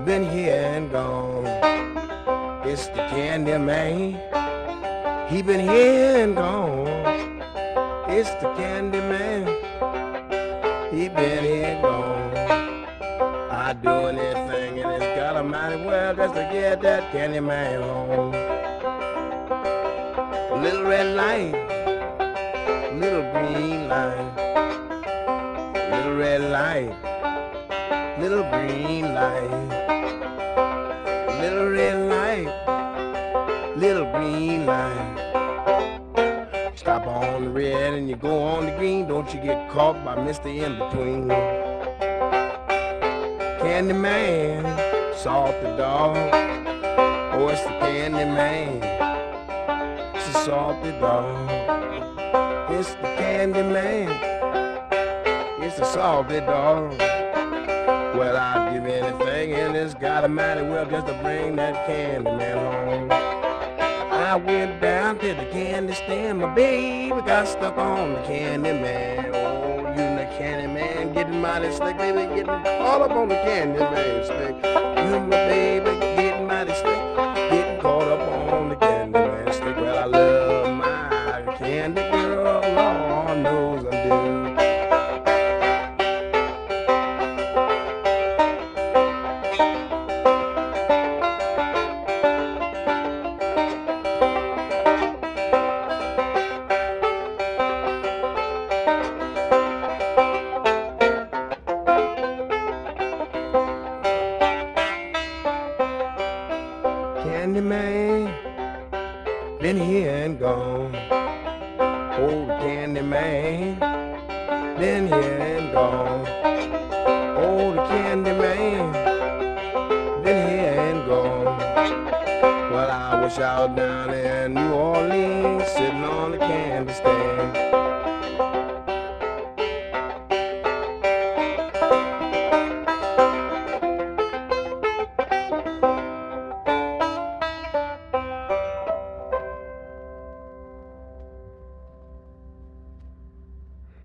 been here and gone. It's the Candy Man. He been here and gone. It's the Candy Man. He been here and gone. I do anything in this God Almighty world just to get that Candy Man home. Little red light, little green light, little red light, little green light, little red light, little green light. Stop on the red and you go on the green. Don't you get caught by Mr. In-Between. Candy Man, salty dog. Oh, it's the Candy Man. It's a salty dog. It's the Candy Man. It's a salty dog. Well, I'd give anything in this God Almighty world just to bring that Candy Man home. I went down to the candy stand, my baby got stuck on the Candy Man. Oh, you and the Candy Man getting mighty slick, baby, getting caught up on the Candy Man stick. You and my baby getting mighty slick, getting caught up on the Candy Man stick. Well, I love my candy girl, Lord knows I do. Candy Man, been here and gone. Oh, the Candy Man, been here and gone. Oh, the Candy Man, been here and gone. Well, I wish I was down in New Orleans, sitting on the candy stand.